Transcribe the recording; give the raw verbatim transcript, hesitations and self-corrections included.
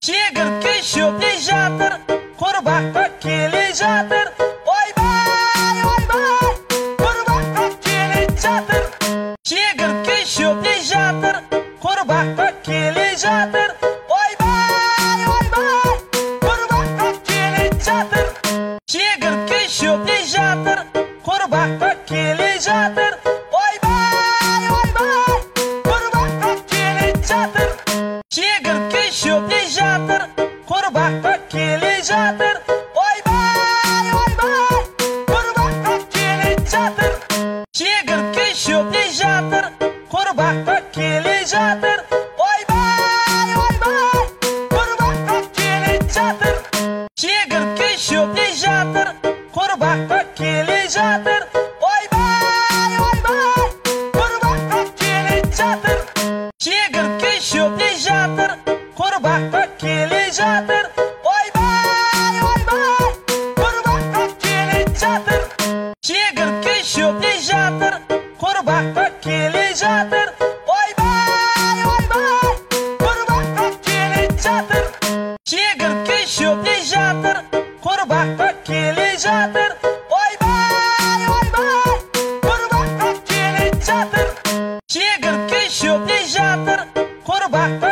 Chega que chove жатыр, құрбаққа келе жатыр. Ойбай, ойбай, құрбаққа келе жатыр. Chega que chove жатыр, құрбаққа келе жатыр. Ойбай, ойбай, құрбаққа келе жатыр. Chega que chove жатыр, құрбаққа келе жатыр. Ойбай, ойбай, құрбаққа келе жатыр. Chega que chove жатыр, құрбаққа келе жатыр. Ойбай, ойбай, құрбаққа келе жатыр. Chega que chove жатыр, құрбаққа келе жатыр. Ойбай, ойбай, құрбаққа келе жатыр. Chega que chove жатыр, құрбаққа келе жатыр. Ойбай, ойбай, құрбаққа келе жатыр. Chega que chove жатыр, құрбаққа келе жатыр. Ойбай, ойбай, құрбаққа келе жатыр. Chega que chove жатыр, құрбаққа келе жатыр. Ойбай, ойбай, құрбаққа келе жатыр. Chega que chove жатыр, құрбаққа келе жатыр. Ойбай, ойбай, құрбаққа келе жатыр. Chega que chove жатыр, құрбаққа